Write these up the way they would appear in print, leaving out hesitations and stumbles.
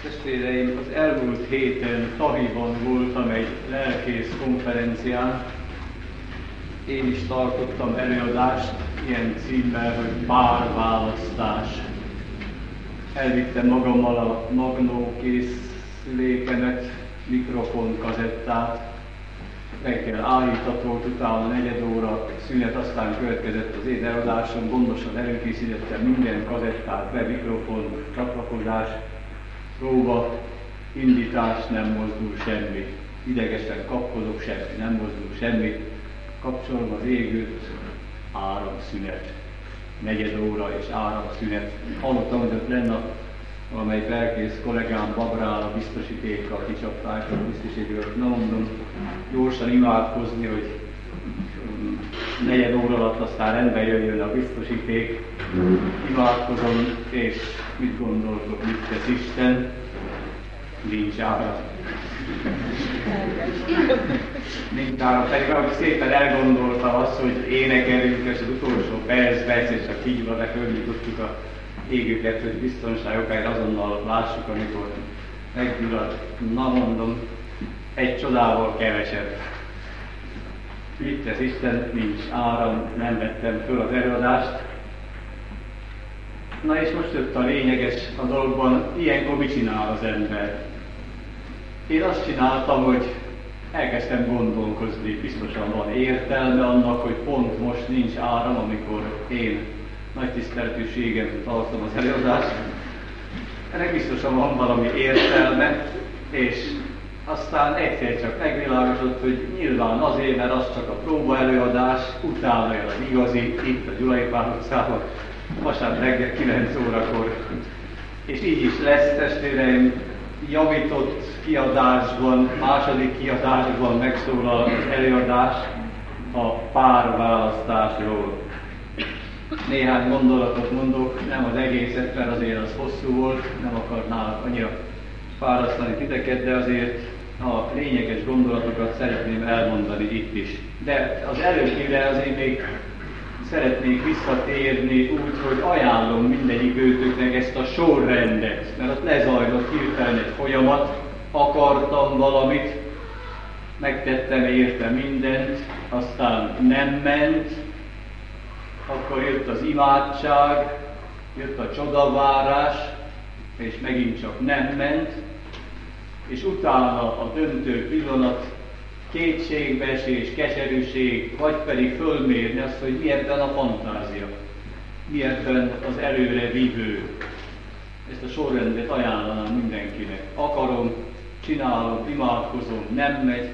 Testvéreim, az elmúlt héten Tahiban voltam egy lelkész konferencián. Én is tartottam előadást ilyen címmel, hogy párválasztás. Elvittem magammal a magnókészülékemet, mikrofonkazettát. Reggel állított volt, utána 4 óra szünet, aztán következett az én előadásom. Gondosan előkészítettem minden kazettát, be, mikrofon, csatlakozás, próba, indítás, nem mozdul semmi. Idegesen kapkodok, semmi, nem mozdul semmi. Kapcsolom az égőt, áramszünet. 4 óra és áramszünet. Hallottam, hogy ott lenne valamelyik lelkész kollégám Babrál a biztosítékkal kicsapták a biztosítékről. Na mondom, gyorsan imádkozni, hogy 4 óra alatt aztán rendbe jöjjön a biztosíték. Imádkozom, és mit gondoltok, mit tesz Isten? Nincs ára. Nincs ára, pedig ahogy szépen elgondolta azt, hogy énekelünk, és az utolsó percben és a kígyóra fölnyitottuk a égőket, hogy biztonságokáért azonnal lássuk, amikor meggyullad. Na mondom, egy csodával kevesebb. Mit tesz Isten? Nincs áram, nem vettem föl az előadást. Na és most jött a lényeges a dologban, ilyenkor mit csinál az ember? Én azt csináltam, hogy elkezdtem gondolkozni, biztosan van értelme annak, hogy pont most nincs áram, amikor én nagy tiszteletűségen tartom az előadást. Ennek biztosan van valami értelme, és aztán egyszer csak megvilágosodott, hogy nyilván azért, mert az csak a próba előadás, utána jön az igazi, itt a Gyulai Pál utcában, vasárnap reggel 9 órakor. És így is lesz, testvéreim, javított kiadásban, második kiadásban megszólal az előadás a párválasztásról. Néhány gondolatot mondok, nem az egészet, mert azért az hosszú volt, nem akarnálak annyira fárasztani titeket, de azért a lényeges gondolatokat szeretném elmondani itt is. De az előttire azért még szeretnék visszatérni úgy, hogy ajánlom mindegyik őtöknek ezt a sorrendet, mert ott lezajlott hirtelen egy folyamat, akartam valamit, megtettem érte mindent, aztán nem ment, akkor jött az imádság, jött a csodavárás, és megint csak nem ment, és utána a döntő pillanat, kétségbeesés, keserűség, vagy pedig fölmérni azt, hogy mi ebben a fantázia, mi ebben az előre vívő. Ezt a sorrendet ajánlanám mindenkinek. Akarom, csinálom, imádkozom, nem megy,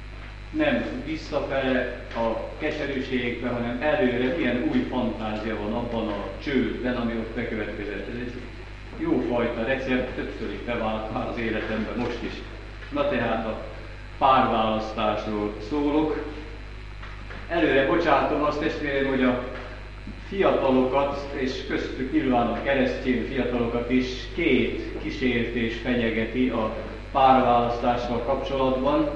nem visszafele a keserűségbe, hanem előre, milyen új fantázia van abban a csődben, ami ott bekövetkezett. Ez egy jófajta recept, többször is bevált már az életemben, most is. Na tehát a párválasztásról szólok. Előre bocsátom azt, testvéreim, hogy a fiatalokat, és köztük nyilván a keresztény fiatalokat is 2 kísértés fenyegeti a párválasztással kapcsolatban.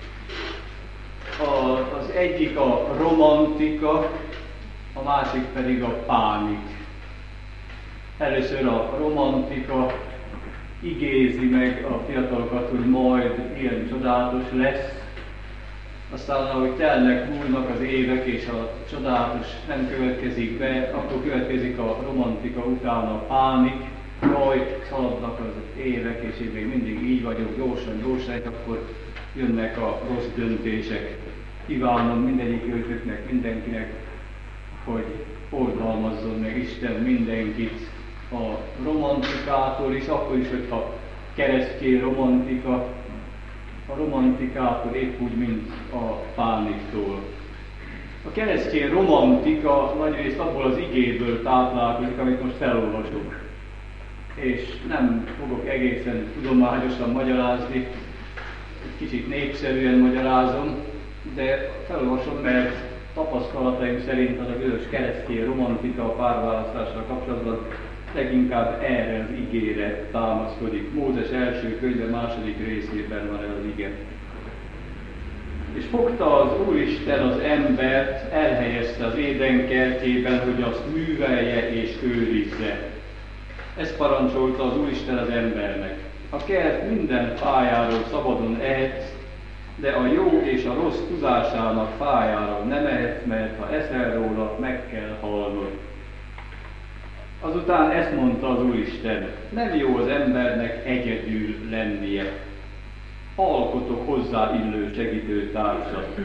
Az egyik a romantika, a másik pedig a pánik. Először a romantika igézi meg a fiatalokat, hogy majd ilyen csodálatos lesz. Aztán, ahogy telnek, múlnak az évek, és a csodálatos nem következik be, akkor következik a romantika, utána a pánik. Jaj, szaladnak az évek, és én még mindig így vagyok, gyorsan, akkor jönnek a rossz döntések. Kívánom mindegyik őtöknek, mindenkinek, hogy oldalmazzon meg Isten mindenkit a romantikától is, akkor is, hogyha keresztény romantika, a romantikától épp úgy, mint a pániktól. A keresztény romantika nagyrészt abból az igéből táplálkozik, amit most felolvasok. És nem fogok egészen tudományosan magyarázni, egy kicsit népszerűen magyarázom, de felolvasom, mert tapasztalataim szerint az a közös keresztény romantika a párválasztással kapcsolatban leginkább erre az igére támaszkodik. Mózes első könyve második részében van ez az ige. És fogta az Úristen az embert, elhelyezte az Éden kertjében, hogy azt művelje és őrizze. Ezt parancsolta az Úristen az embernek. A kert minden fájáról szabadon ehetsz, de a jó és a rossz tudásának fájáról nem ehetsz, mert ha eszel róla, meg kell halnod. Azután ezt mondta az Úristen: nem jó az embernek egyedül lennie. Alkotok hozzá illő segítőtársat.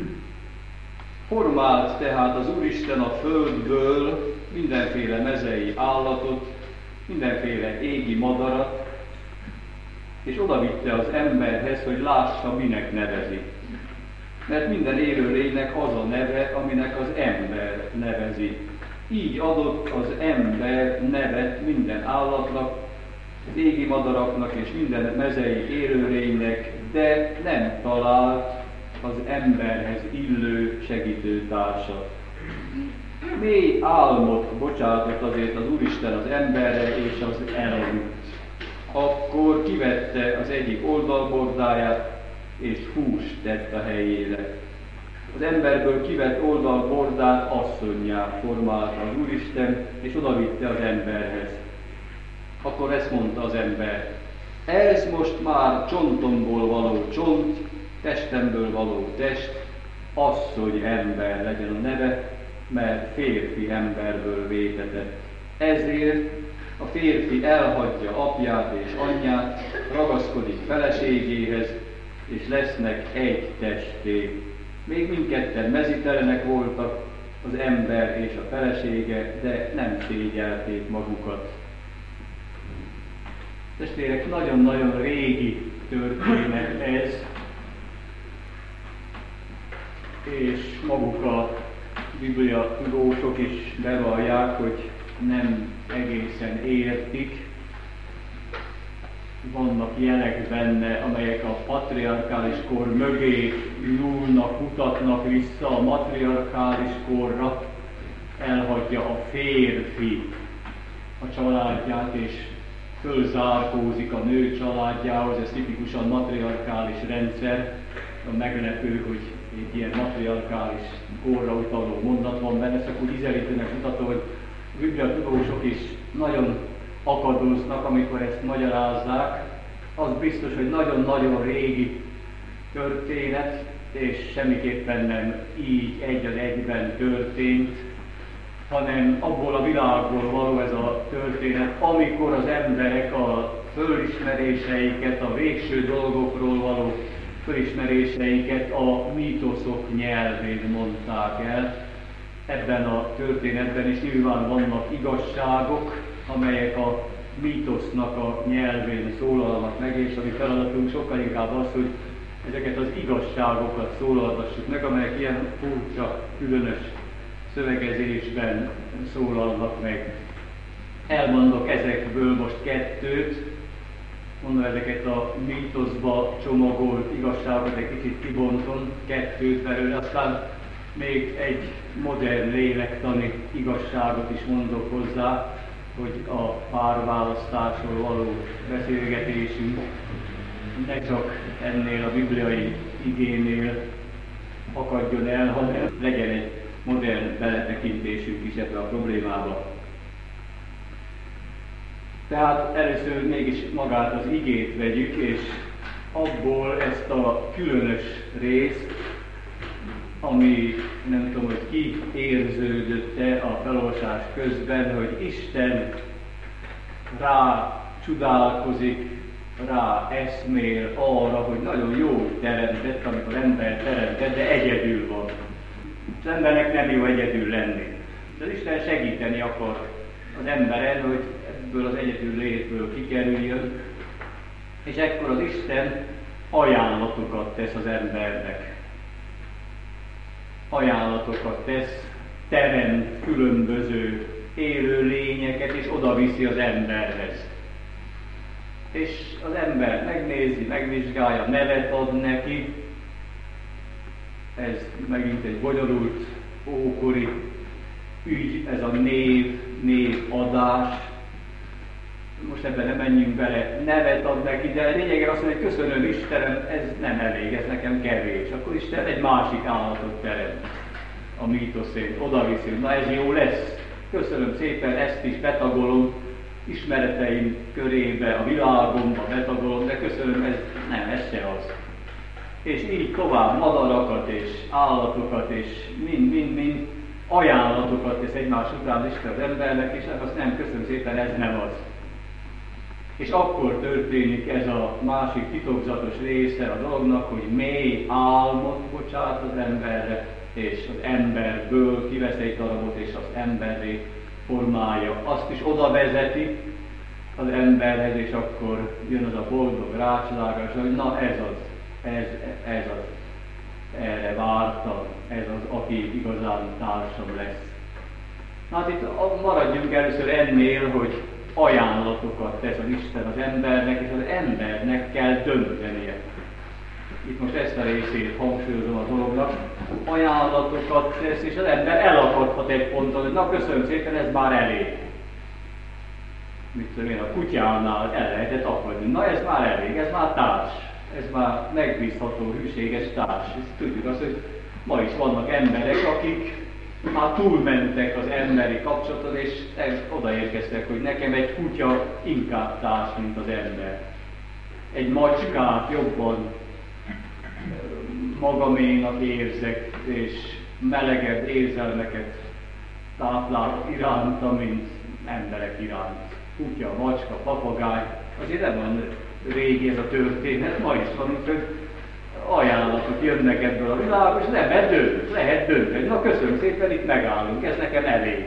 Formált tehát az Úristen a földből mindenféle mezei állatot, mindenféle égi madarat, és odavitte az emberhez, hogy lássa, minek nevezi. Mert minden élőlénynek az a neve, aminek az ember nevezi. Így adott az ember nevet minden állatnak, az égi madaraknak és minden mezei élőlénynek, de nem talált az emberhez illő segítőtársat. Mély álmot bocsátott azért az Úristen az emberre, és az elaludt. Akkor kivette az egyik oldalbordáját, és húst tett a helyére. Az emberből kivett oldalbordát asszonnyá formálta az Úristen, és odavitte az emberhez. Akkor ezt mondta az ember: ez most már csontomból való csont, testemből való test, asszony ember legyen a neve, mert férfi emberből vétetett. Ezért a férfi elhagyja apját és anyját, ragaszkodik feleségéhez, és lesznek egy testé. Még mindketten mezitelenek voltak, az ember és a felesége, de nem szégyelték magukat. Testvérek, nagyon-nagyon régi történet ez, és maguk a Biblia tudósok is bevallják, hogy nem egészen értik. Vannak jelek benne, amelyek a patriarkális kor mögé nyúlnak, mutatnak vissza a matriarkális korra. Elhagyja a férfi a családját, és fölzárkózik a nő családjához. Ez tipikusan matriarkális rendszer. A meglepő, hogy egy ilyen matriarkális korra utaló mondat van benne, csak úgy ízelítőnek mutató, hogy a Biblia tudósok is nagyon akadoznak, amikor ezt magyarázzák. Az biztos, hogy nagyon-nagyon régi történet, és semmiképpen nem így egy az egyben történt, hanem abból a világból való ez a történet, amikor az emberek a fölismeréseiket, a végső dolgokról való fölismeréseiket a mítoszok nyelvén mondták el. Ebben a történetben is nyilván vannak igazságok, amelyek a mítosznak a nyelvén szólalnak meg, és a mi feladatunk sokkal inkább az, hogy ezeket az igazságokat szólaltassuk meg, amelyek ilyen furcsa, különös szövegezésben szólalnak meg. Elmondok ezekből most kettőt, mondom, ezeket a mítoszba csomagolt igazságot egy kicsit kibontom, kettőt belőle, aztán még egy modern lélektani igazságot is mondok hozzá, hogy a párválasztásról való beszélgetésünk ne csak ennél a bibliai igénél akadjon el, hanem legyen egy modern beletekintésünk is ebbe a problémába. Tehát először mégis magát az igét vegyük, és abból ezt a különös részt, ami nem tudom, hogy ki érződött-e a felolvasás közben, hogy Isten rá csodálkozik, rá eszmél arra, hogy nagyon jó teremtett, amikor ember teremtett, de egyedül van. Az embernek nem jó egyedül lenni. De az Isten segíteni akar az emberen, hogy ebből az egyedül létből kikerüljön, és ekkor az Isten ajánlatokat tesz az embernek. Ajánlatokat tesz, teremt különböző élő lényeket, és oda viszi az emberhez. És az ember megnézi, megvizsgálja, nevet ad neki. Ez megint egy bonyolult, ókori ügy, ez a névadás. Most ebben nem menjünk bele, nevet ad neki, de lényegében azt mondja, hogy köszönöm Istenem, ez nem elég, ez nekem kevés. Akkor Isten egy másik állatot teremt a mítosz szerint, oda viszi, na ez jó lesz, köszönöm szépen, ezt is betagolom ismereteim körébe, a világomba betagolom. És így tovább madarakat és állatokat és mind ajánlatokat tesz egymás után Isten az embernek, és azt nem, köszönöm szépen, ez nem az. És akkor történik ez a másik titokzatos része a dolognak, hogy mély álmot bocsát az emberre, és az emberből kivesz egy darabot, és az emberré formálja. Azt is oda vezeti az emberhez, és akkor jön az a boldog rácsolálás, hogy na ez az, ez az, erre vártam, ez az, aki igazán társam lesz. Hát itt maradjunk először ennél, hogy ajánlatokat tesz az Isten az embernek, és az embernek kell döntenie. Itt most ezt a részét hangsúlyozom a dolognak. Ajánlatokat tesz, és az ember elakadhat egy ponton, hogy na köszönöm szépen, ez már elég. Mit tudom én, a kutyánál el lehetett akadni. Na ez már elég, ez már társ. Ez már megbízható, hűséges társ. Ezt tudjuk azt, hogy ma is vannak emberek, akik már túlmentek az emberi kapcsolaton, és odaérkeztek, hogy nekem egy kutya inkább társ, mint az ember. Egy macskát jobban magaménak érzek, és melegebb érzelmeket táplál iránta, mint emberek iránt. Kutya, macska, papagáj, azért nem van régi ez a történet, ma is van, úgyhogy ajánlatok jönnek ebből a világból, és az ember dönt, lehet dönteni. Na köszönöm szépen, itt megállunk, ez nekem elég.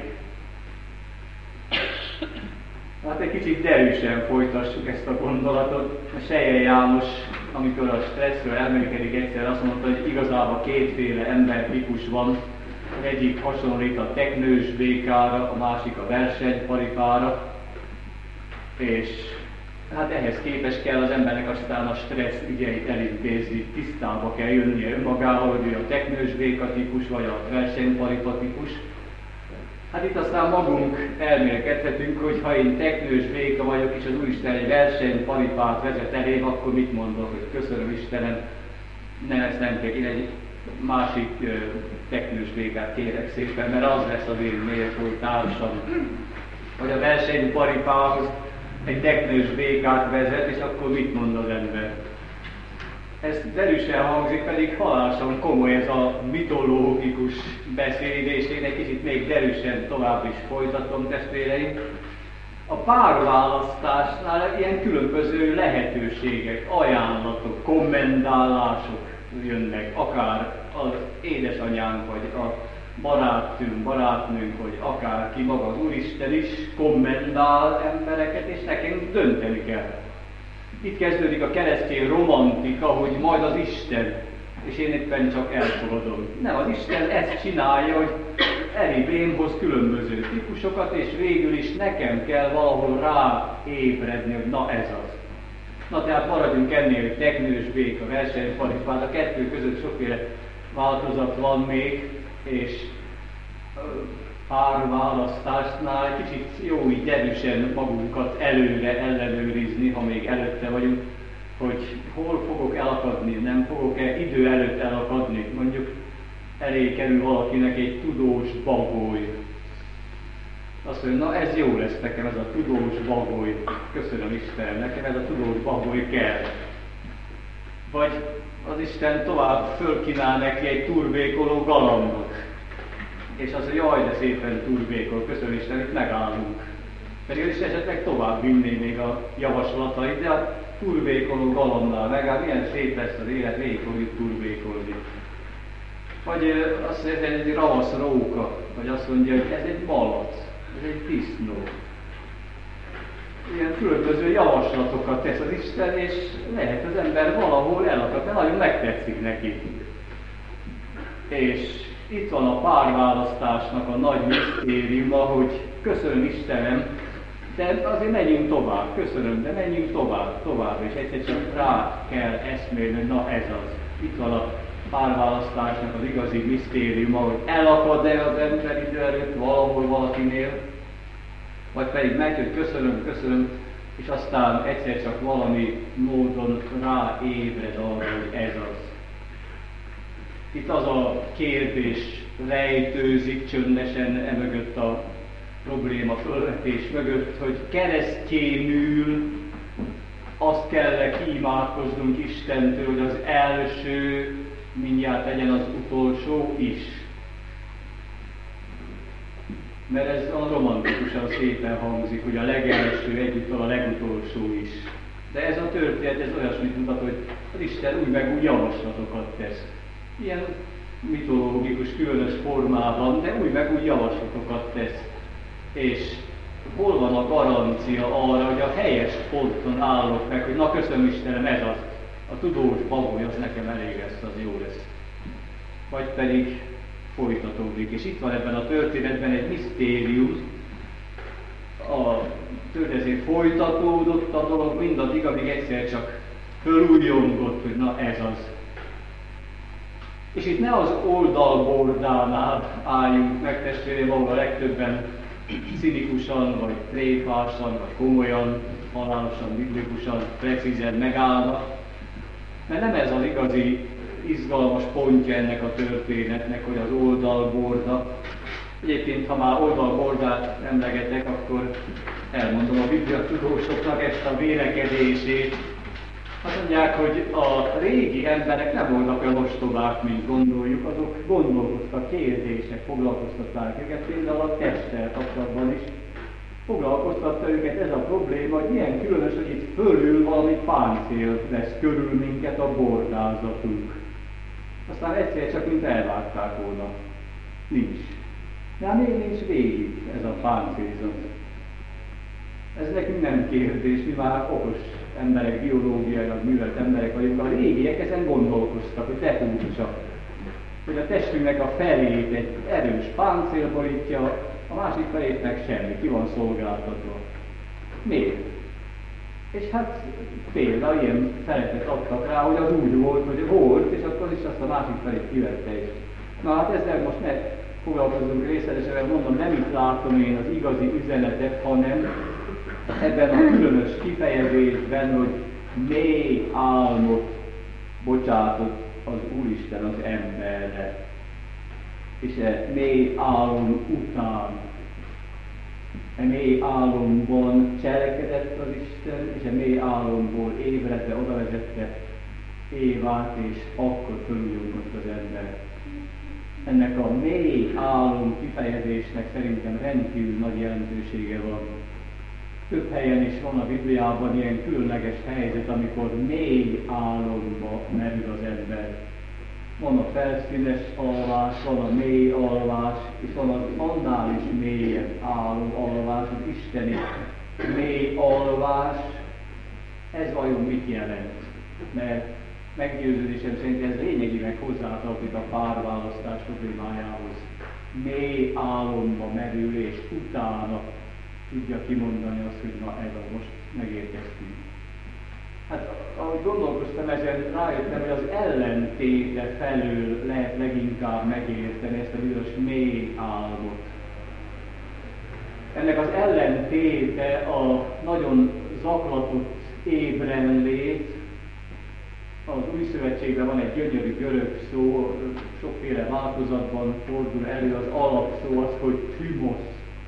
Hát egy kicsit derűsen folytassuk ezt a gondolatot. A Selye János, amikor a stresszről elmélkedik, egyszer azt mondta, hogy igazából kétféle embertípus van. Az egyik hasonlít a teknős békára, a másik a versenyparipára. És hát ehhez képest kell az embernek aztán a stressz ügyeit elintézni, tisztába kell jönnie önmagával, hogy ő a teknős béka típus, vagy a versenyparipa típus. Hát itt aztán magunk elmélkedhetünk, hogy ha én teknős béka vagyok, és az Úristen egy versenyparipát vezet elém, akkor mit mondok, hogy köszönöm Istenem, ezt nem kell, én egy másik teknős békát kérek szépen, mert az lesz az én méltó társam. Vagy a versenyparipához egy teknős békát vezet, és akkor mit mond az ember? Ez derűsen hangzik, pedig halálosan komoly ez a mitológikus beszéd, és én egy kicsit még derűsen tovább is folytatom, testvéreim. A párválasztásnál ilyen különböző lehetőségek, ajánlatok, kommendálások jönnek, akár az édesanyánk, vagy a barátnőnk, vagy akárki, maga az Úristen is kommendál embereket, és nekünk dönteni kell. Itt kezdődik a keresztény romantika, hogy majd az Isten, és én éppen csak elfogadom. Nem, az Isten ezt csinálja, hogy elébém hoz különböző típusokat, és végül is nekem kell valahol ráébredni, hogy na ez az. Na tehát maradjunk ennél, hogy teknős béka, versenyparipát, a kettő között sokféle változat van még, és párválasztásnál kicsit jó így erősen magunkat előre ellenőrizni, ha még előtte vagyunk, hogy hol fogok elakadni, nem fogok-e idő előtt elakadni. Mondjuk elé kerül valakinek egy tudós bagoly. Azt mondja, na ez jó lesz nekem, ez a tudós bagoly. Köszönöm Istenem, nekem ez a tudós bagoly kell. Vagy az Isten tovább fölkínál neki egy turbékoló galambot. És azt mondja, jaj, de szépen turbékol, köszönöm Isten, itt megállunk. Pedig is esetleg tovább vinné még a javaslatait, de a turbékoló galambnál megáll, milyen szép lesz az élet, végig fogjuk turbékolni. Vagy azt mondja, ez egy ravasz róka, vagy azt mondja, hogy ez egy malac, ez egy disznó. Ilyen különböző javaslatokat tesz az Isten, és lehet az ember valahol elakad, mert nagyon megtetszik neki. És itt van a párválasztásnak a nagy misztériuma, hogy köszönöm Istenem, de azért menjünk tovább, köszönöm, de menjünk tovább, és egyszer csak rá kell eszmélni, hogy na ez az. Itt van a párválasztásnak az igazi misztériuma, hogy elakad-e az ember idő előtt valahol valakinél, vagy pedig megy, hogy köszönöm, és aztán egyszer csak valami módon ráébred arra, hogy ez az. Itt az a kérdés rejtőzik csöndesen emögött a probléma fölvetés mögött, hogy keresztjénül azt kell kiimádkoznunk Istentől, hogy az első mindjárt legyen az utolsó is. Mert ez a romantikusan szépen hangzik, hogy a legelső egyúttal a legutolsó is. De ez a történet, ez olyasmit mutat, hogy az Isten úgy meg úgy javaslatokat tesz. Ilyen mitológikus, különös formában, de úgy meg úgy javaslatokat tesz. És hol van a garancia arra, hogy a helyes ponton állok meg, hogy na köszönöm Istenem, ez az, a tudós bagoly, az nekem elég lesz, az jó lesz. Vagy pedig folytatódik. És itt van ebben a történetben egy misztérium, ezért folytatódott a dolog mindaddig, amíg egyszer csak fölújongott, hogy na ez az. És itt ne az oldalbordánál álljunk meg, testvérem, ahol a legtöbben cinikusan, vagy tréfásan, vagy komolyan, halálosan, biblikusan, precízen megállnak. Mert nem ez az igazi izgalmas pontja ennek a történetnek, hogy az oldalborda. Egyébként, ha már oldalbordát emlegetek, akkor elmondom a bibliatudósoknak ezt a vélekedését. Azt mondják, hogy a régi emberek nem voltak olyan ostobák, mint gondoljuk, azok gondolkoztak, kérdések foglalkoztatták őket, például a testtel kapcsolatban is. Foglalkoztatta őket ez a probléma, hogy milyen különös, hogy itt fölül valami páncél lesz körül minket a bordázatunk. Aztán egyszer csak mint elvágták volna. Nincs. De hát még nincs végig ez a páncélzat. Ez nekünk nem kérdés, mi már okos emberek, biológiailag művelt emberek vagyunk, a régiek ezen gondolkoztak, hogy te tudj csak. Hogy a testünknek a felét egy erős páncél borítja, a másik felét meg semmi, ki van szolgáltatva. Miért? És hát például ilyen feletet adtak rá, hogy az úgy volt, hogy volt, és akkor is azt a másik felét kivette is. Na hát ezzel most ne foglalkozunk részletesen, mondom, nem itt látom én az igazi üzenetet, hanem ebben a különös kifejezésben, hogy mély álmot bocsátott az Úristen az emberre. És mély álom után, mély álomban cselekedett az Isten, és mély álomból ébredve oda vezette Évát, és akkor fölújongott az ember. Ennek a mély álom kifejezésnek szerintem rendkívül nagy jelentősége van. Több helyen is van a Bibliában ilyen különleges helyzet, amikor mély álomba merül az ember. Van a felszínes alvás, van a mély alvás, és van az annál is mélyebb alvás, az isteni mély alvás. Ez vajon mit jelent? Mert meggyőződésem szerint ez lényegileg hozzátartozik a párválasztás problémájához. Mély álomba merül, és utána tudja kimondani azt, hogy na ez a most megérkeztünk. Hát ahogy gondolkoztam ezen, rájöttem, hogy az ellentéte felől lehet leginkább megérteni ezt a bizonyos mély álmot. Ennek az ellentéte a nagyon zaklatott ébrenlét. Az Új Szövetségben van egy gyönyörű görög szó, sokféle változatban fordul elő, az alapszó az, hogy thümos.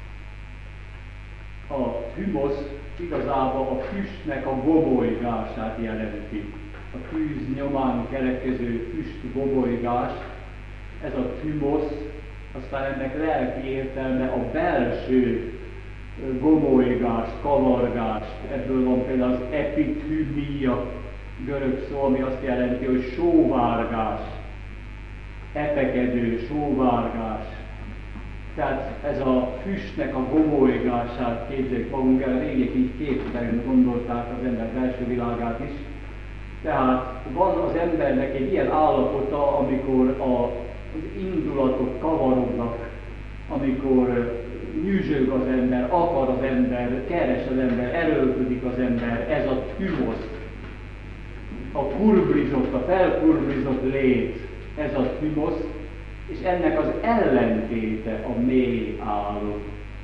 A thümos igazából a füstnek a gomolygását jelenti. A tűz nyomán keletkező füst gomolygás, ez a thümos, aztán ennek lelki értelme a belső gomolygás, kavargás. Ebből van például az epithümia görög szó, ami azt jelenti, hogy sóvárgás, epekedő, sóvárgás. Tehát ez a füstnek a gomolygását képzeljük magunk el, a régiek így képtelen gondolták az ember belső világát is. Tehát van az embernek egy ilyen állapota, amikor az indulatok kavarognak, amikor nyüzsög az ember, akar az ember, keres az ember, erőlködik az ember, ez a thümos. A kurblizott, a felkurblizott lét, ez a thümos, és ennek az ellentéte a mély álom.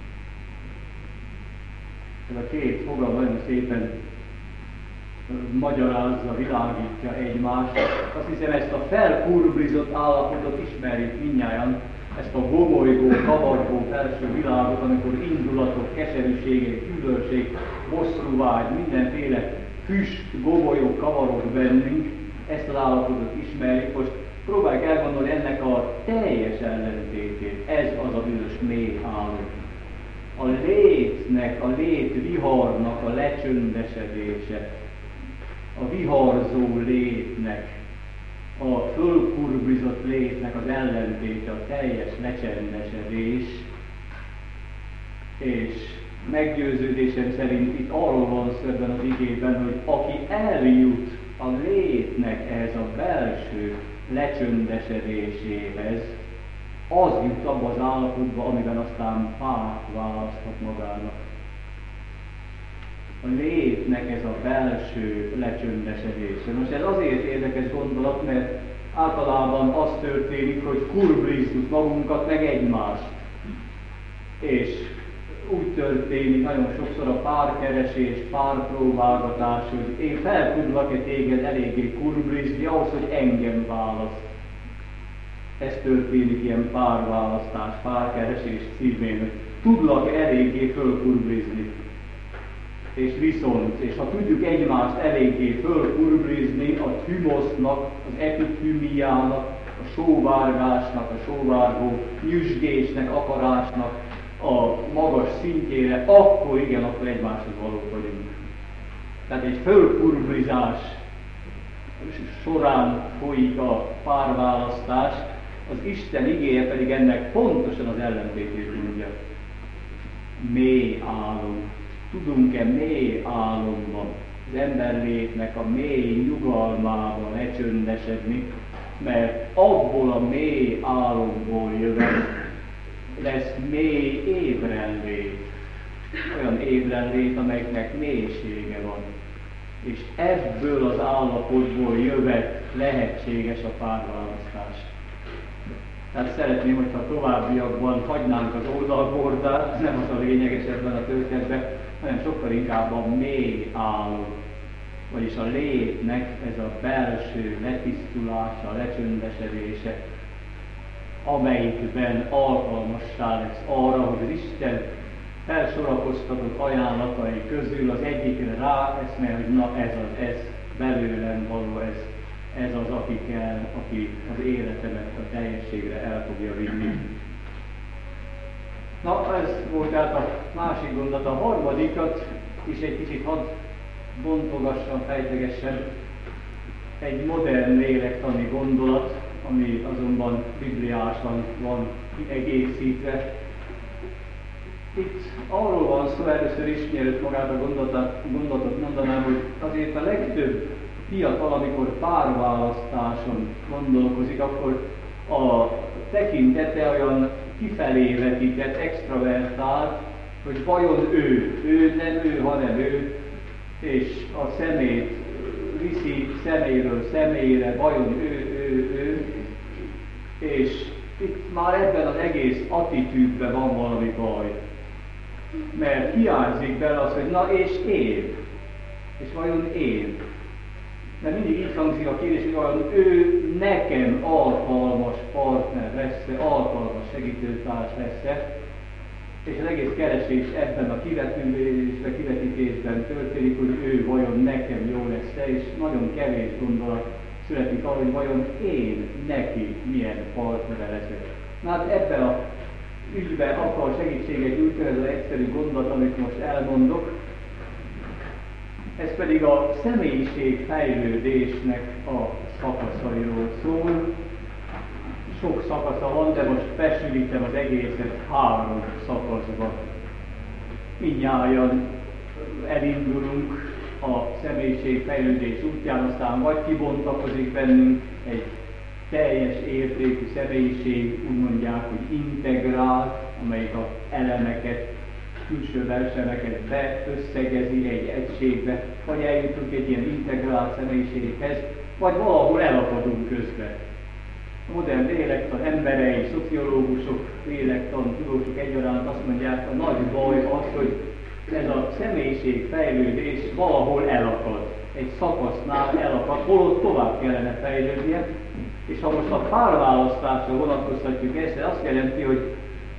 Ez a két fogalom nagyon szépen magyarázza, világítja egymást. Azt hiszem, ezt a felkurblizott állapotot ismerjük mindnyájan, ezt a gomolygó, kavargó felső világot, amikor indulatok, keserűség, hűvösség, bosszúvágy, mindenféle füst, gobolyok kavarok bennünk, ezt az állapotot ismerjük. Most próbáljuk elgondolni ennek a teljes ellentétét. Ez az a bizonyos mély álom. A létnek, a létviharnak a lecsöndesedése, a viharzó létnek, a fölkurblizott létnek az ellentéte, a teljes lecsendesedés, és meggyőződésem szerint itt arról van szó ebben az igében, hogy aki eljut a létnek ehhez a belső lecsöndesedéséhez, az jut abba az állapotba, amiben aztán párt választhat magának. A létnek ez a belső lecsöndesedése. Most ez azért érdekes gondolat, mert általában az történik, hogy kurblizzuk magunkat meg egymást. És úgy történik nagyon sokszor a párkeresés, párpróbálgatás, hogy én fel tudlak-e téged eléggé kurblizni ahhoz, hogy engem választ. Ez történik ilyen párválasztás, párkeresés címén, hogy tudlak eléggé fölkurblizni. És viszont, és ha tudjuk egymást eléggé fölkurblizni a hümosznak, az epithümiának, a sóvárgásnak, a sóvárgó nyüzsgésnek, akarásnak a magas szintjére, akkor igen, akkor egymáshoz valók vagyunk. Tehát egy fölkurblizás során folyik a párválasztás, az Isten igéje pedig ennek pontosan az ellentétét mondja. Mély álom. Tudunk-e mély álomban, az emberlétnek a mély nyugalmában lecsöndesedni, mert abból a mély álomból jövet lesz mély ébrenlét. Olyan ébrenlét, amelynek mélysége van. És ebből az állapotból jövet lehetséges a párválasztás. Tehát szeretném, hogyha továbbiakban hagynánk az oldalbordát, nem az a lényeges ebben a történetben, hanem sokkal inkább a mély álom, vagyis a létnek ez a belső letisztulása, a lecsöndesedése, amelyikben alkalmassá lesz arra, hogy az Isten felsorakoztatott ajánlatai közül az egyikre ráeszmel, hogy na ez belőlem való, ez az, aki az életemet a teljességre el fogja vinni. Na, ez volt tehát a másik gondolat. A harmadikat is egy kicsit hadd bontogassam, fejtegessem. Egy modern lélektani gondolat, ami azonban bibliásan van egészítve. Itt arról van szó először is, mielőtt magát a gondolatot mondanám, hogy azért a legtöbb fiatal, amikor párválasztáson gondolkozik, akkor a tekintete olyan kifelé vetített, extravertált, hogy vajon ő, nem ő, hanem ő, és a szemét viszi szeméről személyre, vajon ő, és itt már ebben az egész attitűdben van valami baj. Mert hiányzik bele az, hogy na és én, és vajon én. Mert mindig így hangzik a kérdés, hogy vajon ő nekem alkalmas partner lesz-e, alkalmas segítőtárs lesz-e, és az egész keresés ebben a kivetítésben történik, hogy ő vajon nekem jó lesz-e, és nagyon kevés gondolat születik arra, hogy vajon én neki milyen partnere leszek. Na hát ebben a ügyben akar segítséget nyújtani, ez az egyszerű gondolat, amit most elmondok. Ez pedig a személyiség fejlődésnek a szakaszairól szól. Sok szakasza van, de most besűrítem az egészet 3 szakaszba. Mindnyájan elindulunk a személyiség fejlődés útján, aztán vagy kibontakozik bennünk egy teljes értékű személyiség, úgy mondják, hogy integrál, amelyik az elemeket, külső versenyeket összegezi egy egységbe, vagy eljutunk egy ilyen integrált személyiséghez, vagy valahol elakadunk közben. A modern lélektan emberei, szociológusok, lélektan tudósok egyaránt azt mondják, a nagy baj az, hogy ez a személyiségfejlődés valahol elakad. Egy szakasznál elakad, holott tovább kellene fejlődnie, és ha most a párválasztásra vonatkoztatjuk ezt, ez azt jelenti, hogy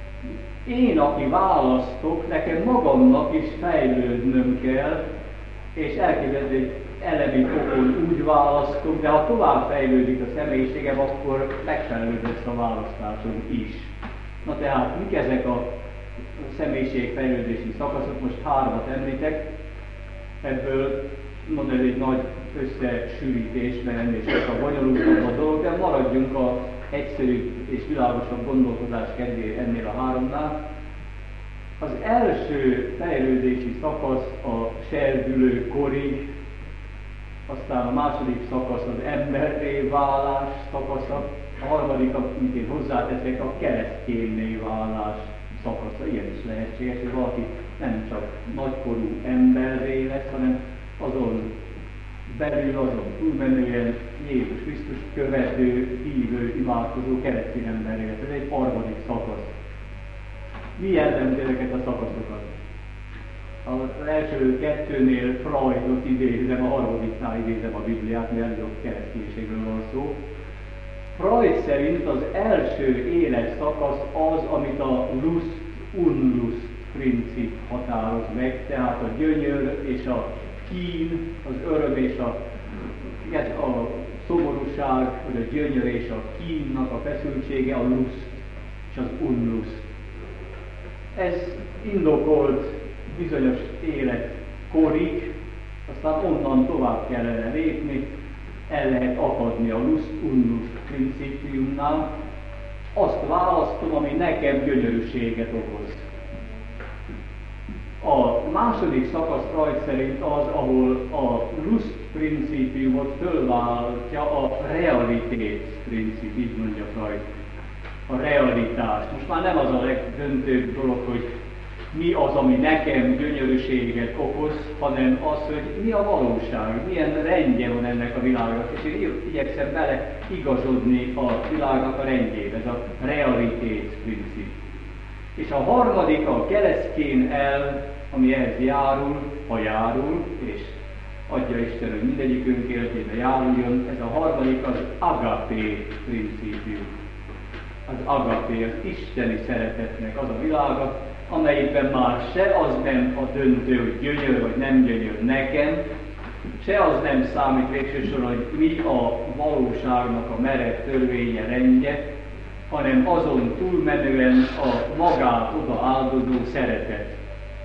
én, aki választok, nekem magamnak is fejlődnöm kell, és elképzelhető, hogy elemi okon úgy választok, de ha tovább fejlődik a személyiségem, akkor megfelelő lesz a választásom is. Na tehát, mik ezek a személyiségfejlődési szakaszok? Most 3-at említek, ebből mondom, ez egy nagy összesűrítés, mert ennél sokkal bonyolultabb a dolog, de maradjunk az egyszerűbb és világosabb gondolkodás kedvéért ennél a 3-nál. Az első fejlődési szakasz a serdülő korig, aztán a második szakasz az emberré válás szakasza, a harmadik, amit én hozzáteszek, a keresztényné válás szakasza. Ilyen is lehetséges, hogy valaki nem csak nagykorú emberré lesz, hanem azon belül, azon túlmenően Jézus Krisztus követő, hívő, imádkozó keresztény emberré lesz. Ez egy harmadik szakasz. Mi jellemzi ezeket a szakaszokat? Az első 2-nél Freudot idézem, a 3-nál idézem a Bibliát, mert a kereszténységről van szó. Freud szerint az első életszakasz az, amit a lust-unlust princip határoz meg, tehát a gyönyör és a kín, az öröm és a szomorúság, vagy a gyönyör és a kínnak a feszültsége, a lust és az unlust. Ez indokolt bizonyos életkorig, aztán onnan tovább kellene lépni, el lehet akadni a lust-unlust principiumnál. Azt választom, ami nekem gyönyörűséget okoz. A második szakasz Freud szerint az, ahol a lust principiumot fölváltja a realitét princip, így mondja Freud. A realitás. Most már nem az a legdöntőbb dolog, hogy mi az, ami nekem gyönyörűséget okoz, hanem az, hogy mi a valóság, milyen rendje van ennek a világnak, és én igyekszem bele igazodni a világnak a rendjébe, ez a realitét princip. És a harmadik a keresztjén el, ami ehhez járul, ha járul, és adja Isten, hogy mindegyikünk életébe járuljon, ez a harmadik az agapé principium. Az agapé, az isteni szeretetnek az a világa, amelyikben már se az nem a döntő, hogy gyönyör vagy nem gyönyör nekem, se az nem számít végső soron, hogy mi a valóságnak a merev törvénye, rendje, hanem azon túlmenően a magát oda áldozó szeretet.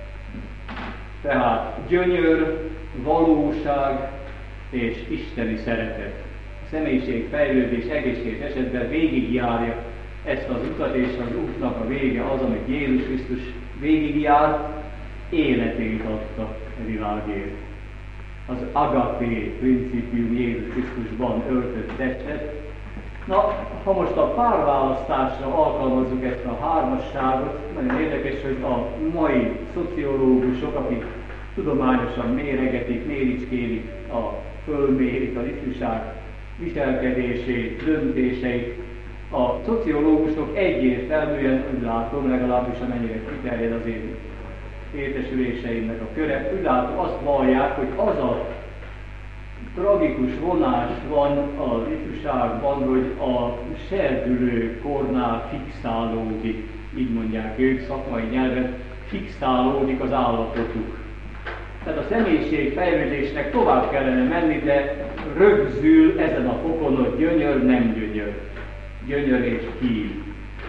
Tehát gyönyör, valóság és isteni szeretet. A személyiségfejlődés egészséges esetben végigjárja ezt az utat, és az útnak a vége az, amit Jézus Krisztus végigjárt, életét adta a világért. Az agapé principium Jézus Krisztusban öltött testet. Na, ha most a párválasztásra alkalmazzuk ezt a hármasságot, nagyon érdekes, hogy a mai szociológusok, akik tudományosan méregetik, méricskélik, fölmérik az ifjúság viselkedését, döntéseit, a szociológusok egyértelműen, úgy látom, legalábbis amennyire kiterjed az én értesüléseimnek a köre, úgy látom, azt vallják, hogy az a tragikus vonás van az ifjúságban, hogy a serdülő kornál fixálódik, így mondják ők szakmai nyelven, fixálódik az állapotuk. Tehát a személyiségfejlődésnek tovább kellene menni, de rögzül ezen a fokon, hogy gyönyör, nem gyönyör. Gyönyör és kín.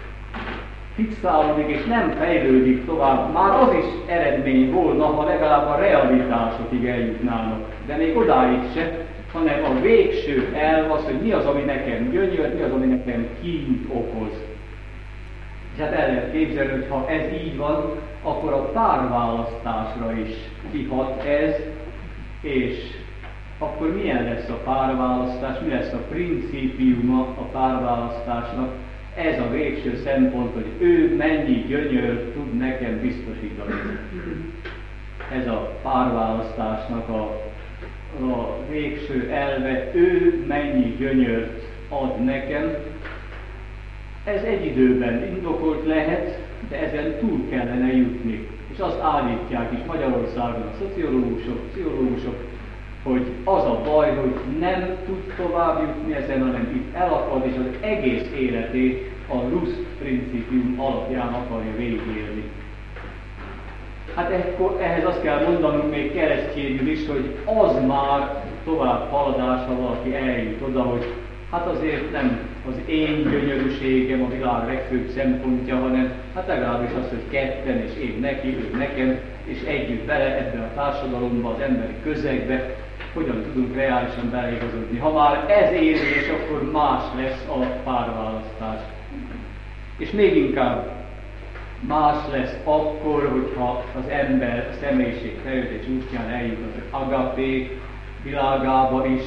Fixálódik és nem fejlődik tovább. Már az is eredmény volna, ha legalább a realitásokig eljutnának. De még odáig se, hanem a végső elv az, hogy mi az, ami nekem gyönyör, mi az, ami nekem kínt okoz. És hát el lehet képzelni, hogy ha ez így van, akkor a párválasztásra is kihat ez, és akkor milyen lesz a párválasztás, mi lesz a principiuma a párválasztásnak? Ez a végső szempont, hogy ő mennyi gyönyört tud nekem biztosítani. Ez a párválasztásnak a végső elve, ő mennyi gyönyört ad nekem. Ez egy időben indokolt lehet, de ezen túl kellene jutni. És azt állítják is Magyarországon a pszichológusok, hogy az a baj, hogy nem tud tovább jutni ezen, hanem itt elakad, és az egész életét a lust principium alapján akarja végigélni. hát ehhez azt kell mondanunk még keresztényül is, hogy az már tovább haladás, ha valaki eljut oda, hogy hát azért nem az én gyönyörűségem a világ legfőbb szempontja, hanem hát legalábbis az, hogy ketten, és én neki, ő nekem, és együtt bele ebbe a társadalomba, az emberi közegbe, hogyan tudunk reálisan beleigazodni. Ha már ez érvényes, akkor más lesz a párválasztás. És még inkább más lesz akkor, hogyha az ember a személyiség fejlődés útján eljut az agapé világába is,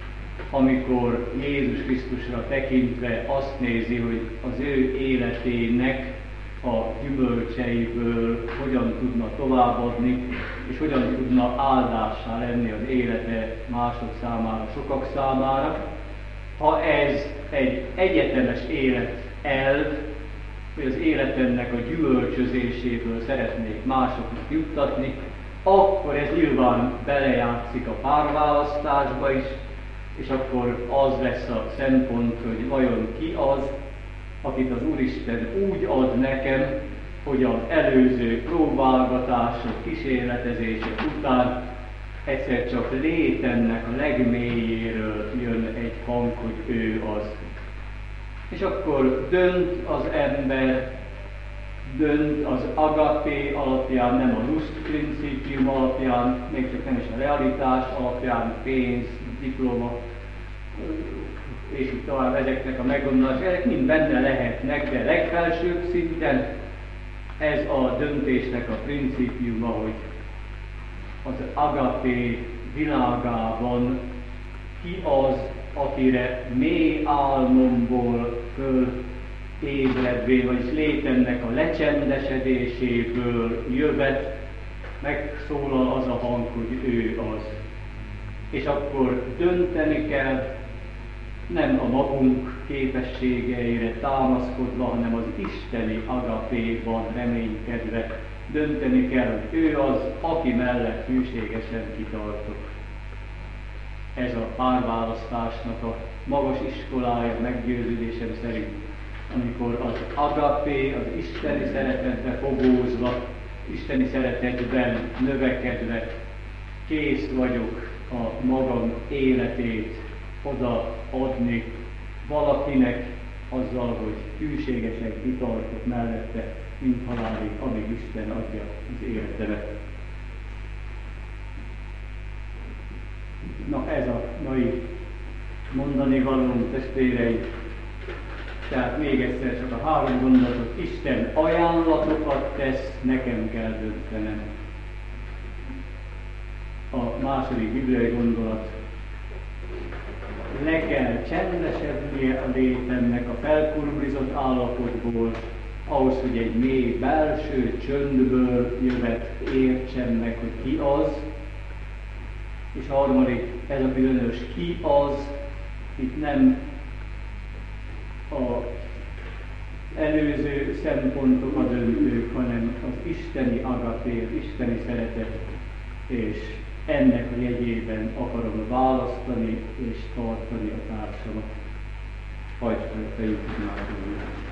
amikor Jézus Krisztusra tekintve azt nézi, hogy az ő életének a gyümölcseiből hogyan tudna továbbadni, és hogyan tudna áldássá lenni az élete mások számára, sokak számára. Ha ez egy egyetemes életelv, hogy az életemnek a gyümölcsözéséből szeretnék másoknak juttatni, akkor ez nyilván belejátszik a párválasztásba is, és akkor az lesz a szempont, hogy vajon ki az, akit az Úristen úgy ad nekem, hogy az előző próbálgatások, kísérletezések után egyszer csak létemnek a legmélyéről jön egy hang, hogy ő az. És akkor dönt az ember, dönt az agapé alapján, nem a lust principium alapján, még csak nem is a realitás alapján, pénz, diploma, és így tovább ezeknek a meggondolások, ezek mind benne lehetnek, de legfelsőbb szinten ez a döntésnek a principiuma, hogy az agapé világában ki az, akire mély álmomból fölébredvén, vagyis létemnek a lecsendesedéséből jövet, megszólal az a hang, hogy ő az. És akkor dönteni kell, nem a magunk képességeire támaszkodva, hanem az isteni agapéban reménykedve dönteni kell, hogy ő az, aki mellett hűségesen kitartok. Ez a párválasztásnak a magas iskolája meggyőződésem szerint, amikor az agapé, az isteni szeretetbe fogózva, isteni szeretetben növekedve kész vagyok a magam életét odaadni valakinek azzal, hogy hűségesen kitartok mellette, mint halálig, amíg Isten adja az életemet. Na ez a mai mondani valónk, testvéreim. Tehát még egyszer csak a 3 gondolatot. Isten ajánlatokat tesz, nekem kell döntenem. A második bibliai gondolat. Le kell csendesednie a létemnek a felkurblizott állapotból, ahhoz, hogy egy mély belső csöndből jövet értsem meg, hogy ki az. És a harmadik, ez a bizonyos ki az, itt nem az előző szempontok a döntők, hanem az isteni agapé, az isteni szeretet, és ennek a jegyében akarom választani és tartani a társamat. Hajtsd fel a fejüket, imádkozzunk.